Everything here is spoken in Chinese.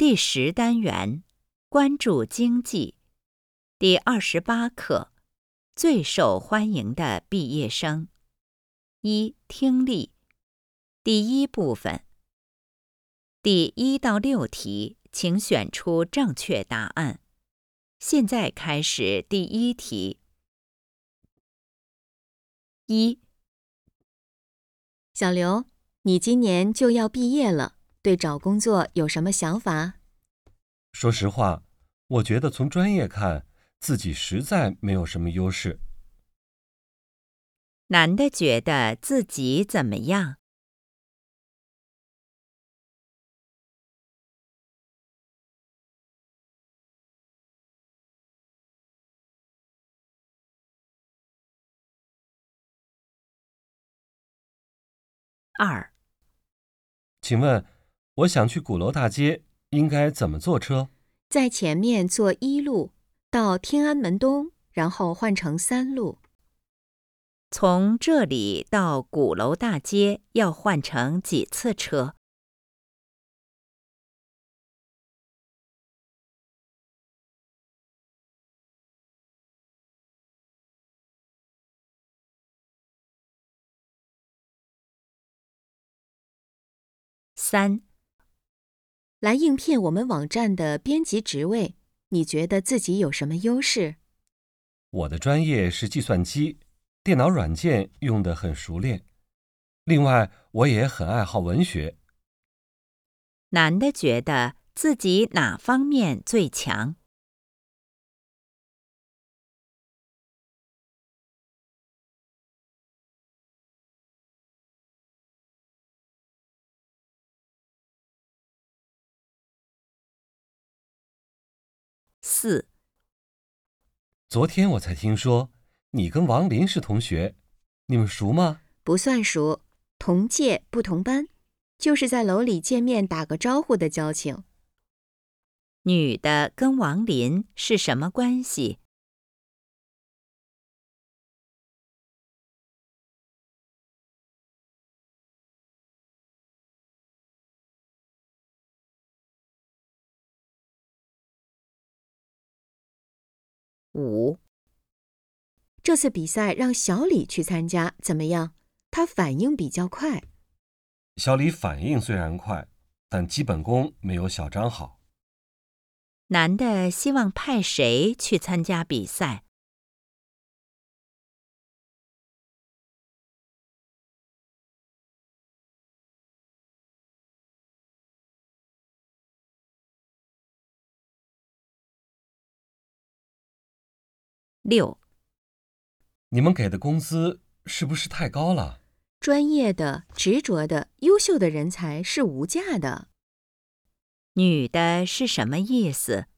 第10单元，关注经济，第28课，最受欢迎的毕业生。1、听力，第一部分。第1到6题，请选出正确答案。现在开始第1题。1、 小刘，你今年就要毕业了，对找工作有什么想法？ 说实话，我觉得从专业看，自己实在没有什么优势。 男的觉得自己怎么样？2、 请问，我想去鼓楼大街，应该怎么坐车？ 在前面坐1路，到天安门东，然后换乘3路。 从这里到鼓楼大街要换乘几次车？3、 来应聘我们网站的编辑职位，你觉得自己有什么优势？ 我的专业是计算机，电脑软件用得很熟练。另外，我也很爱好文学。 男的觉得自己哪方面最强？4、 昨天我才听说，你跟王林是同学，你们熟吗？ 不算熟，同届不同班，就是在楼里见面打个招呼的交情。 女的跟王林是什么关系？5、 这次比赛让小李去参加，怎么样？他反应比较快。 小李反应虽然快，但基本功没有小张好。 男的希望派谁去参加比赛？6、 你们给的工资是不是太高了？ 专业的、执着的、优秀的人才是无价的。 女的是什么意思